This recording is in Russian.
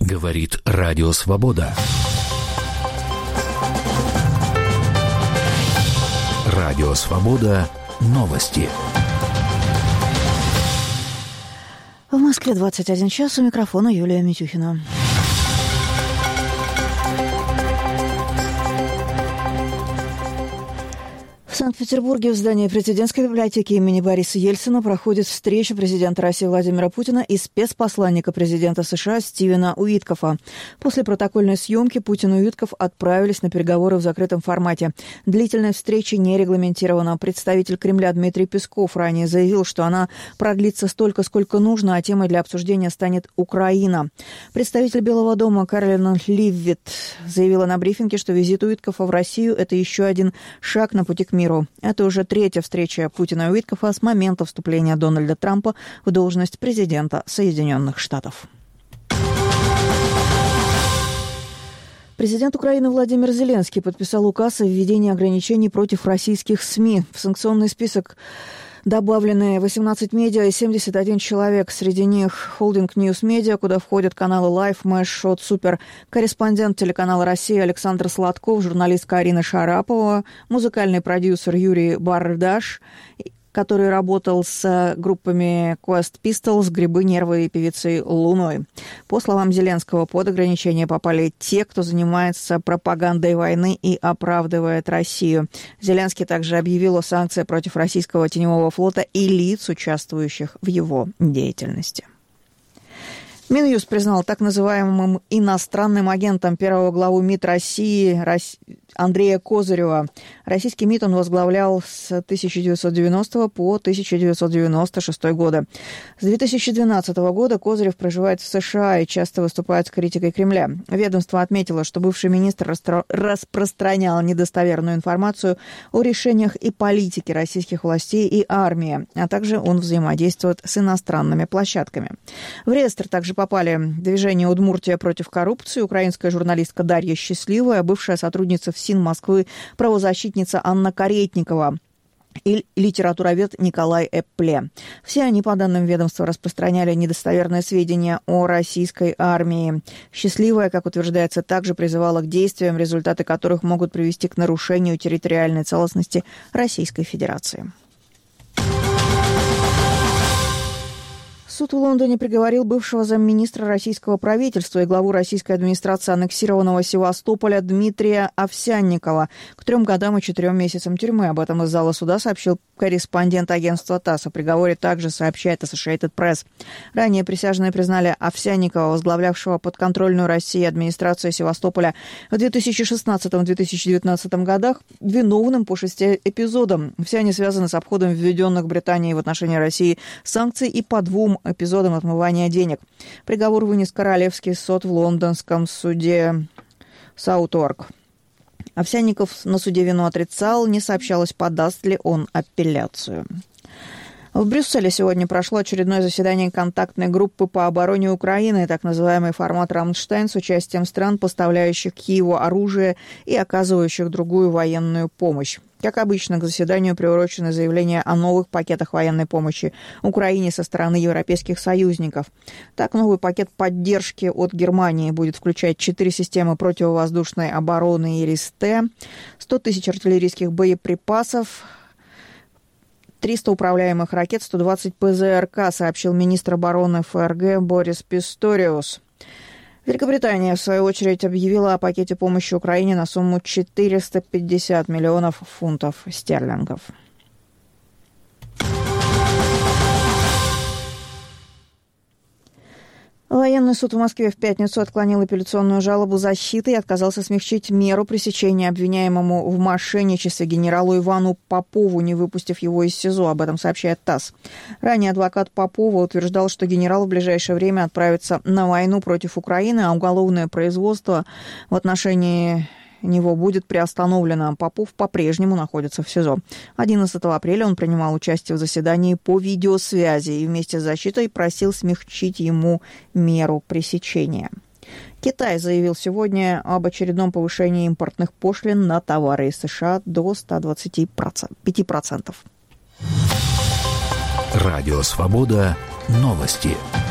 Говорит Радио Свобода. Радио Свобода. Новости. В Москве 21 час. У микрофона Юлия Митюхина. В Санкт-Петербурге в здании президентской библиотеки имени Бориса Ельцина проходит встреча президента России Владимира Путина и спецпосланника президента США Стивена Уиткофа. После протокольной съемки Путин и Уиткоф отправились на переговоры в закрытом формате. Длительная встреча не регламентирована. Представитель Кремля Дмитрий Песков ранее заявил, что она продлится столько, сколько нужно, а темой для обсуждения станет Украина. Представитель Белого дома Кэролин Леввит заявила на брифинге, что визит Уиткофа в Россию – это еще один шаг на пути к миру. Это уже третья встреча Путина и Уиткофа с момента вступления Дональда Трампа в должность президента Соединенных Штатов. Президент Украины Владимир Зеленский подписал указ о введении ограничений против российских СМИ. В санкционный список добавлены 18 медиа и 71 человек. Среди них холдинг News Media, куда входят каналы Life, Мэш, Шот, Супер, корреспондент телеканала «Россия» Александр Сладков, журналистка Арина Шарапова, музыкальный продюсер Юрий Бардаш, который работал с группами Quest Pistols, Грибы, Нервы и певицей Луной. По словам Зеленского, под ограничения попали те, кто занимается пропагандой войны и оправдывает Россию. Зеленский также объявил о санкциях против российского теневого флота и лиц, участвующих в его деятельности. Минюст признал так называемым иностранным агентом первого главу МИД России Андрея Козырева. Российский МИД он возглавлял с 1990 по 1996 годы. С 2012 года Козырев проживает в США и часто выступает с критикой Кремля. Ведомство отметило, что бывший министр распространял недостоверную информацию о решениях и политике российских властей и армии, а также он взаимодействует с иностранными площадками. В реестр также попали движение «Удмуртия против коррупции», украинская журналистка Дарья Счастливая, бывшая сотрудница ФСИН Москвы правозащитница Анна Каретникова и литературовед Николай Эппле. Все они, по данным ведомства, распространяли недостоверные сведения о российской армии. Счастливая, как утверждается, также призывала к действиям, результаты которых могут привести к нарушению территориальной целостности Российской Федерации. Суд в Лондоне приговорил бывшего замминистра российского правительства и главу российской администрации аннексированного Севастополя Дмитрия Овсянникова к 3 годам и 4 месяцам тюрьмы. Об этом из зала суда сообщил корреспондент агентства ТАСС. О приговоре также сообщает Associated Press. Ранее присяжные признали Овсянникова, возглавлявшего подконтрольную России администрацию Севастополя в 2016-2019 годах, виновным по 6 эпизодам. Все они связаны с обходом введенных Британией в отношении России санкций и по 2 эпизодам отмывания денег. Приговор вынес Королевский суд в лондонском суде Саутворк. Овсянников на суде вину отрицал, не сообщалось, подаст ли он апелляцию. В Брюсселе сегодня прошло очередное заседание контактной группы по обороне Украины, так называемый формат «Рамштайн», с участием стран, поставляющих Киеву оружие и оказывающих другую военную помощь. Как обычно, к заседанию приурочены заявления о новых пакетах военной помощи Украине со стороны европейских союзников. Так, новый пакет поддержки от Германии будет включать 4 системы противовоздушной обороны «Ирис-Т», 100 тысяч артиллерийских боеприпасов, 300 управляемых ракет, 120 ПЗРК, сообщил министр обороны ФРГ Борис Писториус. Великобритания, в свою очередь, объявила о пакете помощи Украине на сумму 450 миллионов фунтов стерлингов. Военный суд в Москве в пятницу отклонил апелляционную жалобу защиты и отказался смягчить меру пресечения обвиняемому в мошенничестве генералу Ивану Попову, не выпустив его из СИЗО. Об этом сообщает ТАСС. Ранее адвокат Попова утверждал, что генерал в ближайшее время отправится на войну против Украины, а уголовное производство в отношении него будет приостановлено. Попов по-прежнему находится в СИЗО. 11 апреля он принимал участие в заседании по видеосвязи и вместе с защитой просил смягчить ему меру пресечения. Китай заявил сегодня об очередном повышении импортных пошлин на товары из США до 125%. Радио «Свобода». Новости.